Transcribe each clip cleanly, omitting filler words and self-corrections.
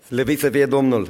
Slăvit să fie Domnul!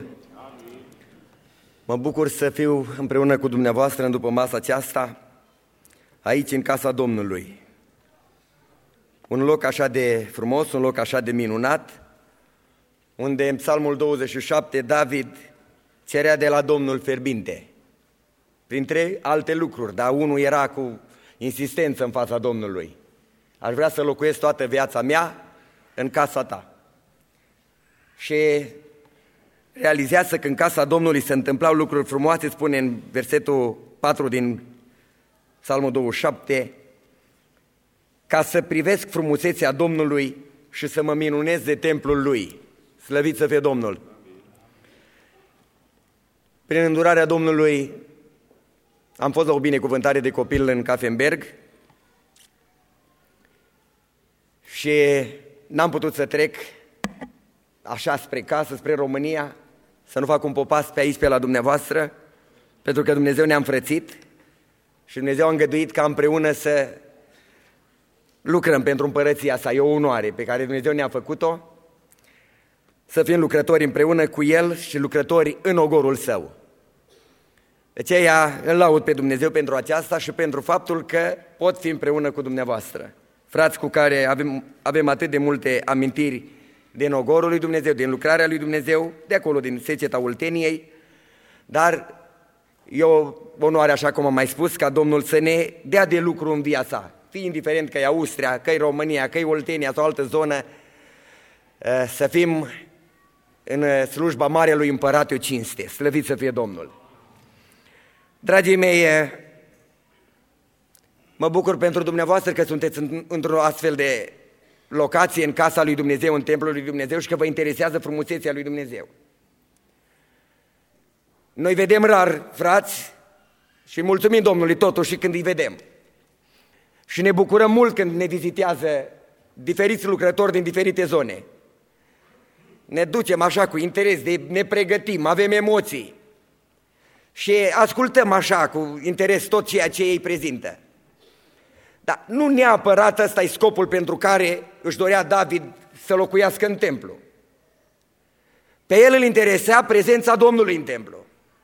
Mă bucur să fiu împreună cu dumneavoastră în după masa aceasta, aici în casa Domnului. Un loc așa de frumos, un loc așa de minunat, unde în Psalmul 27 David cerea de la Domnul fierbinte, printre alte lucruri, dar unul era cu insistență în fața Domnului. Aș vrea să locuiesc toată viața mea în casa ta. Și realizează că în casa Domnului se întâmplau lucruri frumoase, spune în versetul 4 din Psalmul 27, ca să privesc frumusețea Domnului și să mă minunez de templul Lui. Slăvit să fie Domnul! Prin îndurarea Domnului am fost la o binecuvântare de copil în Kaffenberg și n-am putut să trec așa spre casă, spre România, să nu fac un popas pe aici, pe la dumneavoastră, pentru că Dumnezeu ne-a înfrățit și Dumnezeu a îngăduit ca împreună să lucrăm pentru împărăția sa. E o onoare pe care Dumnezeu ne-a făcut-o, să fim lucrători împreună cu El și lucrători în ogorul Său. De aceea îl laud pe Dumnezeu pentru aceasta și pentru faptul că pot fi împreună cu dumneavoastră. Frați cu care avem atât de multe amintiri din ogorul lui Dumnezeu, din lucrarea lui Dumnezeu, de acolo, din seceta Olteniei, dar e o onoare, așa cum am mai spus, ca Domnul să ne dea de lucru în viața, fie indiferent că e Austria, că e România, că e Oltenia sau altă zonă, să fim în slujba Marelui Împărat o cinste. Slăvit să fie Domnul! Dragii mei, mă bucur pentru dumneavoastră că sunteți într-o astfel de locație în casa lui Dumnezeu, în templul lui Dumnezeu și că vă interesează frumusețea lui Dumnezeu. Noi vedem rar, frați, și mulțumim Domnului totuși când îi vedem. Și ne bucurăm mult când ne vizitează diferiți lucrători din diferite zone. Ne ducem așa cu interes, ne pregătim, avem emoții și ascultăm așa cu interes tot ceea ce ei prezintă. Dar nu neapărat ăsta e scopul pentru care își dorea David să locuiască în templu. Pe el îl interesa prezența Domnului în templu.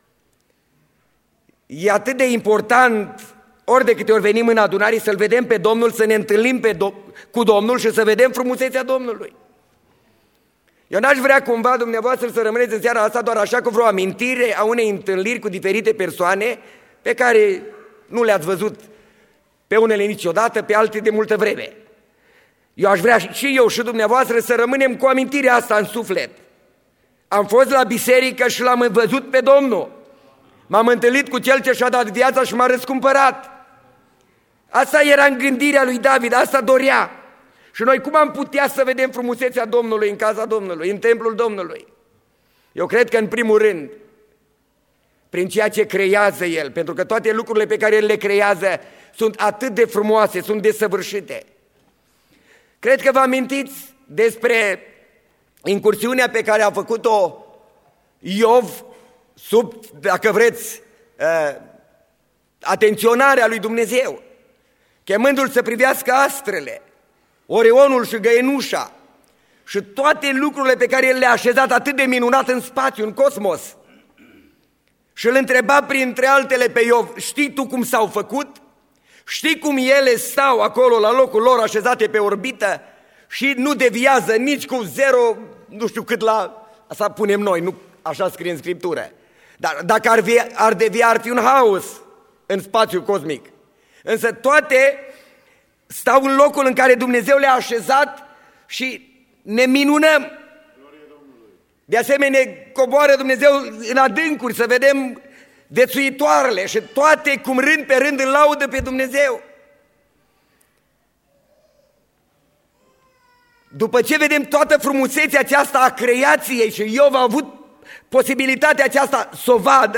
E atât de important, ori de câte ori venim în adunare, să-L vedem pe Domnul, să ne întâlnim cu Domnul și să vedem frumusețea Domnului. Eu n-aș vrea cumva dumneavoastră să rămâneți în seara asta doar așa cu vreo amintire a unei întâlniri cu diferite persoane pe care nu le-ați văzut pe unele niciodată, pe alte de multă vreme. Eu aș vrea și eu și dumneavoastră să rămânem cu amintirea asta în suflet. Am fost la biserică și l-am văzut pe Domnul. M-am întâlnit cu Cel ce și-a dat viața și m-a răscumpărat. Asta era în gândirea lui David, asta dorea. Și noi cum am putea să vedem frumusețea Domnului în casa Domnului, în templul Domnului? Eu cred că în primul rând, prin ceea ce creează El, pentru că toate lucrurile pe care El le creează sunt atât de frumoase, sunt desăvârșite. Cred că vă amintiți despre incursiunea pe care a făcut-o Iov sub, dacă vreți, atenționarea lui Dumnezeu, chemându-l să privească astrele, Orionul și Găinușa și toate lucrurile pe care El le-a așezat atât de minunat în spațiu, în cosmos. Și îl întreba printre altele pe Iov, știi tu cum s-au făcut? Știi cum ele stau acolo la locul lor așezate pe orbită și nu deviază nici cu zero, nu știu cât la... Asta punem noi, nu așa scrie în Scriptură. Dar dacă ar devia, ar fi un haos în spațiul cosmic. Însă toate stau în locul în care Dumnezeu le-a așezat și ne minunăm. De asemenea, coboară Dumnezeu în adâncuri să vedem dețuitoarele și toate cum rând pe rând în laudă pe Dumnezeu. După ce vedem toată frumusețea aceasta a creației și Iov a avut posibilitatea aceasta să o vadă,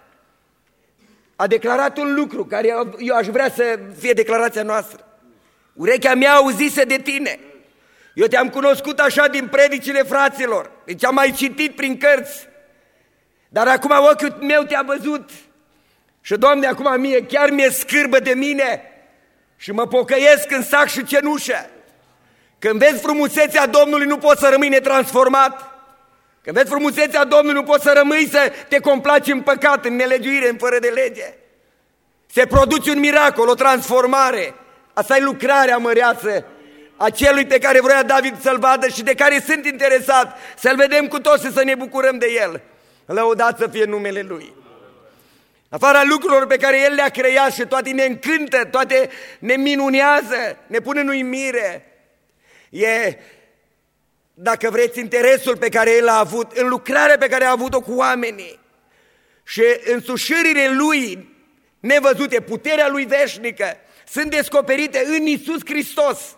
a declarat un lucru care eu aș vrea să fie declarația noastră. Urechea mea auzise de tine. Eu te-am cunoscut așa din predicile fraților, deci am mai citit prin cărți, dar acum ochiul meu te-a văzut și, Doamne, acum mie chiar mi-e scârbă de mine și mă pocăiesc în sac și cenușă. Când vezi frumusețea Domnului, nu poți să rămâi netransformat. Când vezi frumusețea Domnului, nu poți să rămâi să te complaci în păcat, în nelegiuire, în fără de lege. Se produce un miracol, o transformare. Asta e lucrarea măreață a celui pe care vrea David să-l vadă și de care sunt interesat, să-l vedem cu toți și să ne bucurăm de el. Lăudat să fie numele Lui. Afara lucrurilor pe care El le-a creat și toate ne încântă, toate ne minunează, ne pun în uimire, e, dacă vreți, interesul pe care El a avut, în lucrarea pe care a avut-o cu oamenii și însușirile Lui nevăzute, puterea Lui veșnică, sunt descoperite în Iisus Hristos.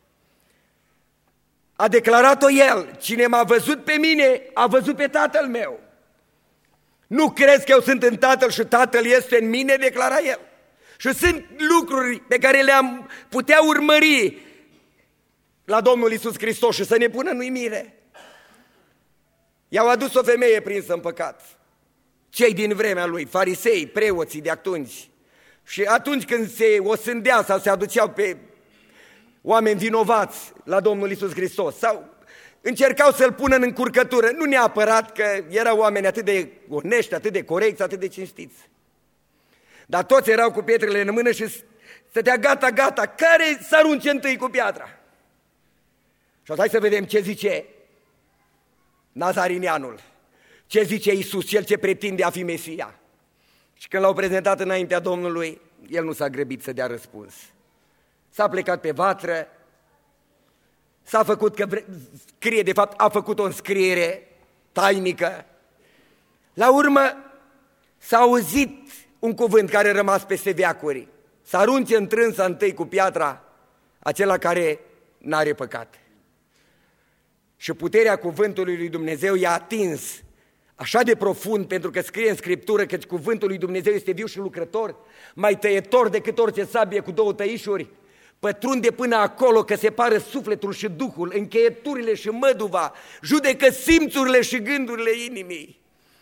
A declarat-o El: cine m-a văzut pe mine, a văzut pe Tatăl meu. Nu crezi că eu sunt în Tatăl și Tatăl este în mine, declara El. Și sunt lucruri pe care le-am putea urmări la Domnul Iisus Hristos și să ne pună în uimire. I-au adus o femeie prinsă în păcat, cei din vremea lui, farisei, preoții de atunci. Și atunci când se osândea sau se aduceau pe oameni vinovați la Domnul Iisus Hristos sau încercau să-L pună în încurcătură, nu neapărat că erau oameni atât de onești, atât de corecți, atât de cinstiți. Dar toți erau cu pietrele în mână și stătea gata, care să arunce întâi cu piatra? Și hai să vedem ce zice Nazarineanul, ce zice Iisus, cel ce pretinde a fi Mesia. Și când l-au prezentat înaintea Domnului, el nu s-a grăbit să dea răspuns. S-a plecat pe vatră, s-a făcut că scrie, de fapt a făcut o înscriere tainică. La urmă s-a auzit un cuvânt care a rămas peste veacuri: să arunce întrânsa întâi cu piatra acela care n-are păcat. Și puterea cuvântului lui Dumnezeu i-a atins așa de profund, pentru că scrie în Scriptură că cuvântul lui Dumnezeu este viu și lucrător, mai tăietor decât orice sabie cu două tăișuri, pătrunde până acolo că separă sufletul și duhul, încheieturile și măduva, judecă simțurile și gândurile inimii.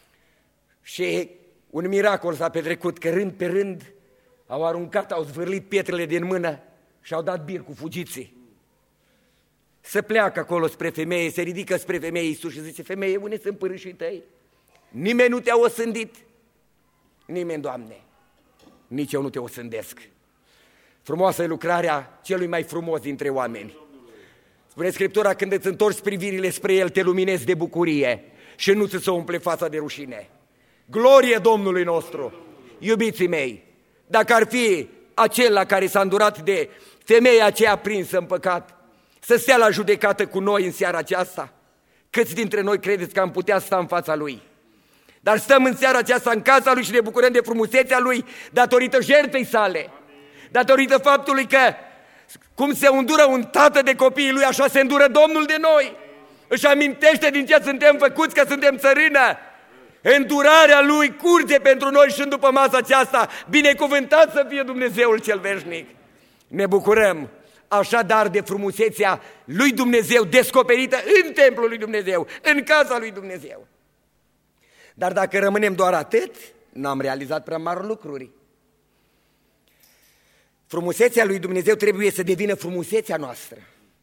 Și un miracol s-a petrecut, că rând pe rând au aruncat, au zvârlit pietrele din mână și au dat bir cu fugiții. Se pleacă acolo spre femeie, se ridică spre femeie Iisus și zice: femeie, unde sunt părâșii tăi? Nimeni nu te-a osândit? Nimeni, Doamne, nici eu nu te osândesc. Frumoasă e lucrarea celui mai frumos dintre oameni. Spune Scriptura: când îți întorci privirile spre El, te luminezi de bucurie și nu ți se umple fața de rușine. Glorie Domnului nostru! Iubiții mei, dacă ar fi acela care s-a îndurat de femeia aceea prinsă în păcat să stea la judecată cu noi în seara aceasta, câți dintre noi credeți că am putea sta în fața Lui? Dar stăm în seara aceasta în casa Lui și ne bucurăm de frumusețea Lui datorită jertfei Sale, datorită faptului că cum se îndură un tată de copiii lui, așa se îndură Domnul de noi. Își amintește din ce suntem făcuți, că suntem țărână. Îndurarea Lui curge pentru noi și după masa aceasta, binecuvântat să fie Dumnezeul cel veșnic. Ne bucurăm așadar de frumusețea lui Dumnezeu descoperită în templul lui Dumnezeu, în casa lui Dumnezeu. Dar dacă rămânem doar atât, n-am realizat prea mari lucruri. Frumusețea lui Dumnezeu trebuie să devină frumusețea noastră.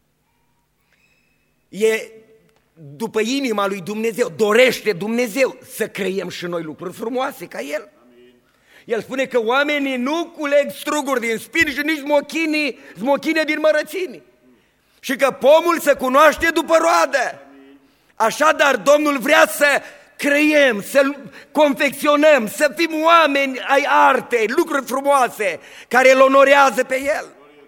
E după inima lui Dumnezeu, dorește Dumnezeu să creiem și noi lucruri frumoase ca El. El spune că oamenii nu culeg struguri din spini și nici smochine din mărăcini. Și că pomul se cunoaște după roadă. Așadar, Domnul vrea să creiem, să confecționăm, să fim oameni ai artei, lucruri frumoase, care îl onorează pe El.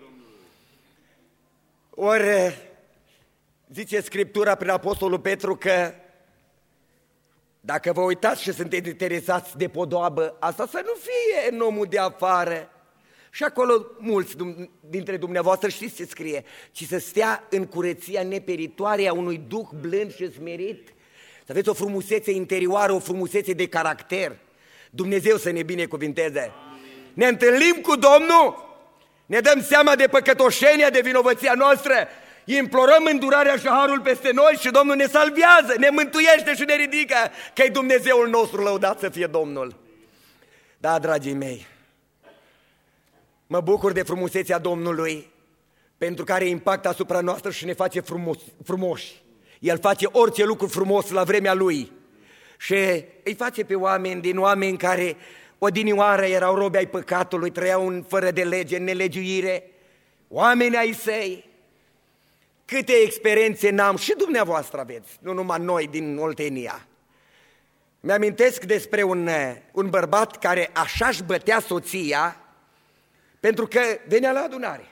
Ori zice Scriptura prin Apostolul Petru că dacă vă uitați și sunteți interesați de podoabă, asta să nu fie în omul de afară. Și acolo mulți dintre dumneavoastră știți ce scrie: ci să stea în curăția neperitoare a unui duh blând și smerit. Să aveți o frumusețe interioară, o frumusețe de caracter. Dumnezeu să ne binecuvinteze. Ne întâlnim cu Domnul, ne dăm seama de păcătoșenia, de vinovăția noastră, implorăm îndurarea și harul peste noi și Domnul ne salvează, ne mântuiește și ne ridică, că e Dumnezeul nostru, lăudat să fie Domnul. Da, dragii mei, mă bucur de frumusețea Domnului, pentru că are impact asupra noastră și ne face frumoși. El face orice lucru frumos la vremea Lui și îi face pe oameni din oameni care odinioară erau robi ai păcatului, trăiau fără de lege, în nelegiuire, oameni ai Săi. Câte experiențe n-am, și dumneavoastră aveți, nu numai noi din Oltenia. Mi-amintesc despre un bărbat care așa-și bătea soția pentru că venea la adunare.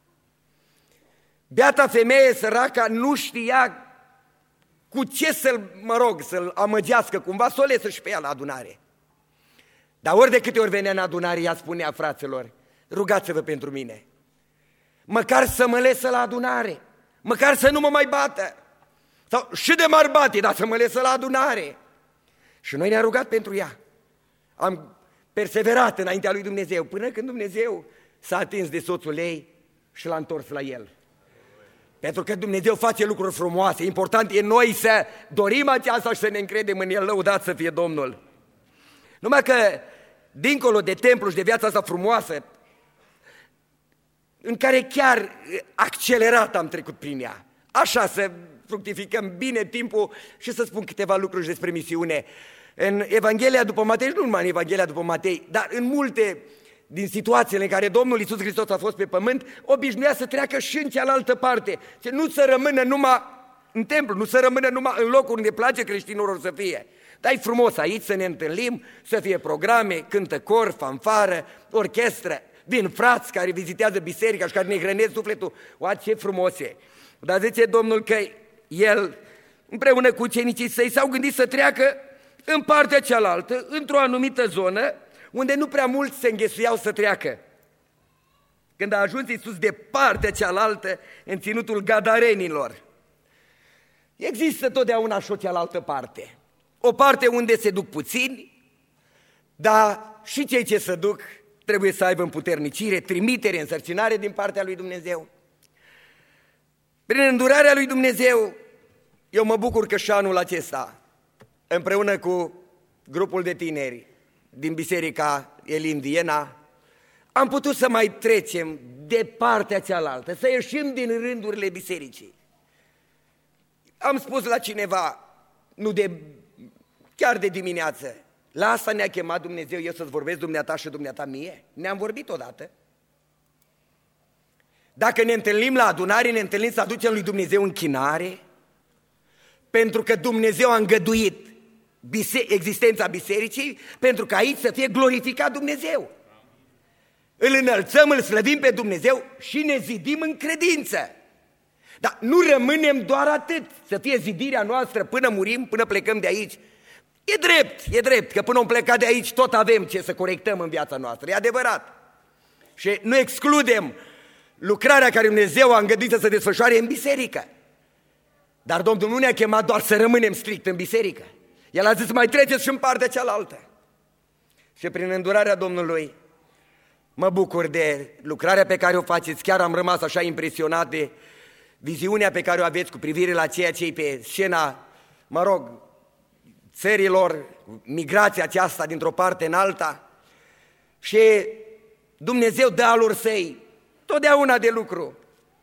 Beata femeie săraca nu știa cu ce să-l amăgească cumva, să o lesă și pe ea la adunare. Dar ori de câte ori venea în adunare, ea spunea: fraților, rugați-vă pentru mine, măcar să mă lesă la adunare, măcar să nu mă mai bată, sau și de m-ar bate, dar să mă lesă la adunare. Și noi ne-am rugat pentru ea. Am perseverat înaintea lui Dumnezeu, până când Dumnezeu s-a atins de soțul ei și l-a întors la el. Pentru că Dumnezeu face lucruri frumoase, important e noi să dorim aceasta și să ne încredem în El, lăudat să fie Domnul. Numai că, dincolo de templu și de viața asta frumoasă, în care chiar accelerat am trecut prin ea, așa să fructificăm bine timpul și să spun câteva lucruri despre misiune. În Evanghelia după Matei, nu numai în Evanghelia după Matei, dar în multe din situațiile în care Domnul Iisus Hristos a fost pe pământ, obișnuia să treacă și în cealaltă parte, nu să rămână numai în templu, nu să rămână numai în locuri unde place creștinilor să fie. Dar e frumos aici să ne întâlnim, să fie programe, cântăcor, fanfară, orchestră, vin frați care vizitează biserica și care ne hrănesc sufletul. Oa, ce frumos e! Dar zice Domnul că El, împreună cu ucenicii Săi, s-au gândit să treacă în partea cealaltă, într-o anumită zonă, unde nu prea mulți se înghesuiau să treacă. Când a ajuns Iisus de partea cealaltă, în ținutul Gadarenilor, există totdeauna și o cealaltă parte. O parte unde se duc puțini, dar și cei ce se duc trebuie să aibă împuternicire, trimitere, însărcinare din partea lui Dumnezeu. Prin îndurarea lui Dumnezeu, eu mă bucur că și anul acesta, împreună cu grupul de tineri din Biserica Elim Viena, am putut să mai trecem de partea cealaltă, să ieșim din rândurile bisericii. Am spus la cineva, chiar de dimineață, la asta ne-a chemat Dumnezeu, eu să-ți vorbesc dumneata și dumneata mie? Ne-am vorbit odată. Dacă ne întâlnim la adunare, ne întâlnim să aducem lui Dumnezeu închinare, pentru că Dumnezeu a îngăduit existența bisericii, pentru că aici să fie glorificat Dumnezeu. Îl înălțăm, îl slăvim pe Dumnezeu și ne zidim în credință. Dar nu rămânem doar atât, să fie zidirea noastră până murim, până plecăm de aici. E drept că până am plecat de aici tot avem ce să corectăm în viața noastră, e adevărat. Și nu excludem lucrarea care Dumnezeu a îngăduit să se desfășoare în biserică. Dar Domnul nu ne-a chemat doar să rămânem strict în biserică. El a zis, mai treceți și în partea cealaltă. Și prin îndurarea Domnului mă bucur de lucrarea pe care o faceți. Chiar am rămas așa impresionat de viziunea pe care o aveți cu privire la ceea ce e pe scena, țărilor, migrația aceasta dintr-o parte în alta. Și Dumnezeu dă alor Săi totdeauna de lucru.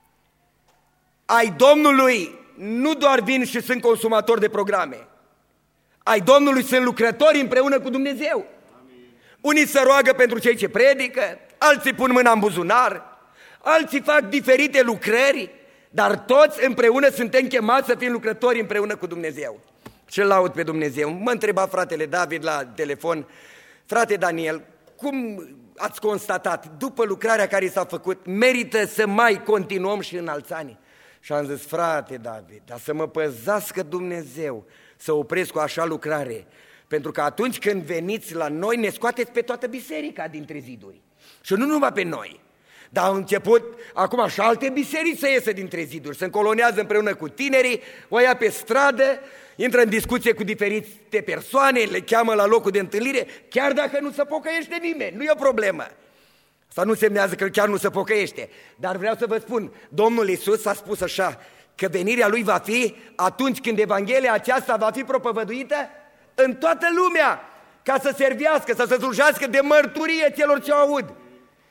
Ai Domnului nu doar vin și sunt consumatori de programe. Ai Domnului sunt lucrători împreună cu Dumnezeu. Amin. Unii se roagă pentru cei ce predică, alții pun mâna în buzunar, alții fac diferite lucrări, dar toți împreună suntem chemați să fim lucrători împreună cu Dumnezeu. Și-l laud pe Dumnezeu. Mă întreba fratele David la telefon, frate Daniel, cum ați constatat, după lucrarea care s-a făcut, merită să mai continuăm și în alți ani? Și am zis, frate David, dar să mă păzească Dumnezeu să opresc cu așa lucrare, pentru că atunci când veniți la noi, ne scoateți pe toată biserica dintre ziduri. Și nu numai pe noi, dar au început acum și alte biserici să iese dintre ziduri, se încolonează împreună cu tinerii, o ia pe stradă, intră în discuție cu diferite persoane, le cheamă la locul de întâlnire, chiar dacă nu se pocăiește nimeni, nu e o problemă. Asta nu semnează că chiar nu se pocăiește, dar vreau să vă spun, Domnul Iisus a spus așa, că venirea Lui va fi atunci când Evanghelia aceasta va fi propovăduită în toată lumea, ca să servească, să se slujească de mărturie celor ce o aud.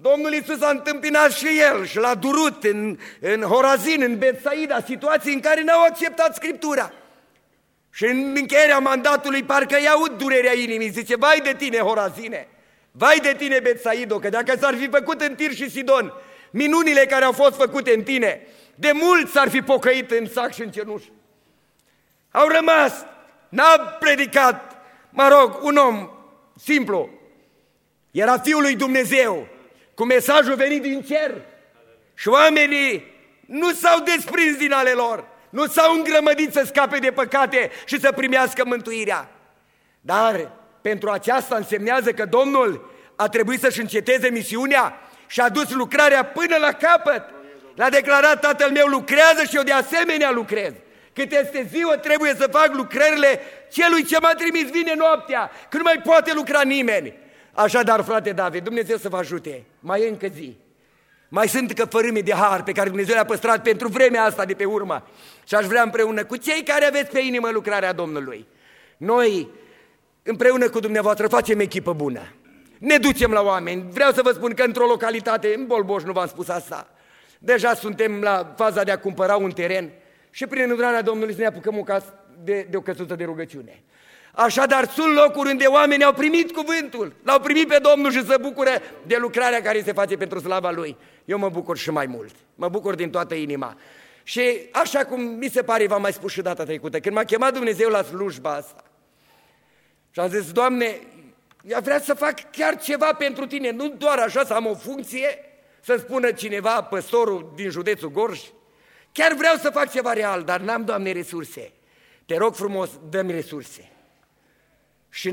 Domnul Iisus a întâmpinat și El și l-a durut în Horazin, în Betsaida, situații în care n-au acceptat Scriptura. Și în încheierea mandatului parcă îi aud durerea inimii, zice, vai de tine, Horazine, vai de tine, Betsaido, că dacă s-ar fi făcut în Tir și Sidon minunile care au fost făcute în tine, de mult s-ar fi pocăit în sac și în cenușă. Au rămas, n-a predicat, un om simplu, era Fiul lui Dumnezeu, cu mesajul venit din cer și oamenii nu s-au desprins din ale lor, nu s-au îngrămădit să scape de păcate și să primească mântuirea. Dar pentru aceasta însemnează că Domnul a trebuit să-și înceteze misiunea și a dus lucrarea până la capăt. L-a declarat, Tatăl meu lucrează și eu de asemenea lucrez. Cât este ziua trebuie să fac lucrările celui ce m-a trimis, vine noaptea, când nu mai poate lucra nimeni. Așadar, frate David, Dumnezeu să vă ajute, mai e încă zi. Mai sunt încă fărâme de har pe care Dumnezeu le-a păstrat pentru vremea asta de pe urmă. Și aș vrea împreună cu cei care aveți pe inimă lucrarea Domnului, noi împreună cu dumneavoastră facem echipă bună. Ne ducem la oameni. Vreau să vă spun că într-o localitate, în Bolboș, nu v-am spus asta, deja suntem la faza de a cumpăra un teren și prin îndurarea Domnului să ne apucăm de o căsuță de rugăciune. Așadar, sunt locuri unde oamenii au primit cuvântul, l-au primit pe Domnul și se bucură de lucrarea care se face pentru slava Lui. Eu mă bucur și mai mult, mă bucur din toată inima. Și așa cum mi se pare, v-am mai spus și data trecută, când m-a chemat Dumnezeu la slujba asta și am zis, Doamne, eu vreau să fac chiar ceva pentru Tine, nu doar așa să am o funcție, să spună cineva, păstorul din județul Gorj, chiar vreau să fac ceva real, dar n-am, Doamne, resurse. Te rog frumos, dă-mi resurse. Și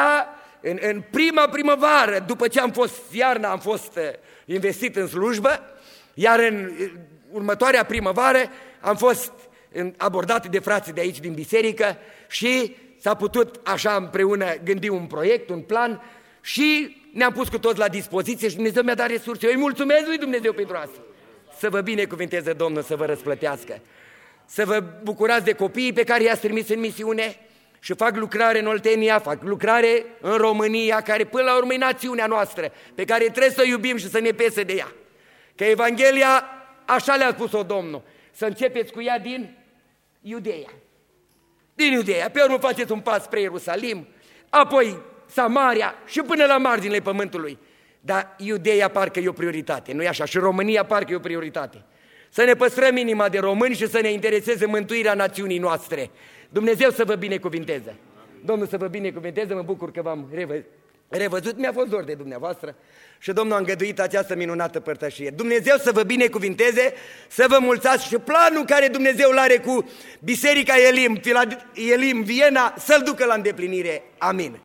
în prima primăvară, după ce am fost iarna, am fost investit în slujbă, iar în următoarea primăvară am fost abordat de frații de aici din biserică și s-a putut așa împreună gândi un proiect, un plan și ne-am pus cu toți la dispoziție și Dumnezeu mi-a dat resurse. Eu îi mulțumesc lui Dumnezeu pentru asta. Să vă binecuvinteze Domnul, să vă răsplătească. Să vă bucurați de copiii pe care i-ați trimis în misiune și fac lucrare în Oltenia, fac lucrare în România, care până la urmă e națiunea noastră, pe care trebuie să o iubim și să ne pese de ea. Că Evanghelia, așa le-a spus-o Domnul, să începeți cu ea din Iudeea. Din Iudeea, pe urmă faceți un pas spre Ierusalim, apoi Samaria și până la marginile pământului. Dar Iudeea parcă e o prioritate, nu-i așa? Și România parcă e o prioritate. Să ne păstrăm inima de români și să ne intereseze mântuirea națiunii noastre. Dumnezeu să vă binecuvinteze. Domnul să vă binecuvinteze, mă bucur că v-am revăzut, mi-a fost dor de dumneavoastră și Domnul a îngăduit această minunată părtășie. Dumnezeu să vă binecuvinteze, să vă mulțați și planul care Dumnezeu l-are cu Biserica Elim, Viena, să-l ducă la îndeplinire. Amin.